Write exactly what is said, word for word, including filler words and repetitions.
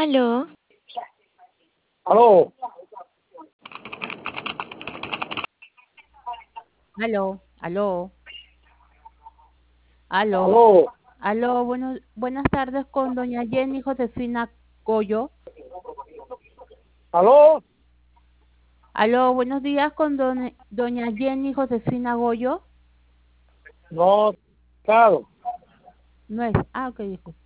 Aló, Aló, Aló, aló, aló, aló, aló, buenos, buenas tardes con doña Jenny Josefina Goyo. aló, Aló, buenos días con don- doña Jenny Josefina Goyo. no, claro, No es, ah, ok, disculpe.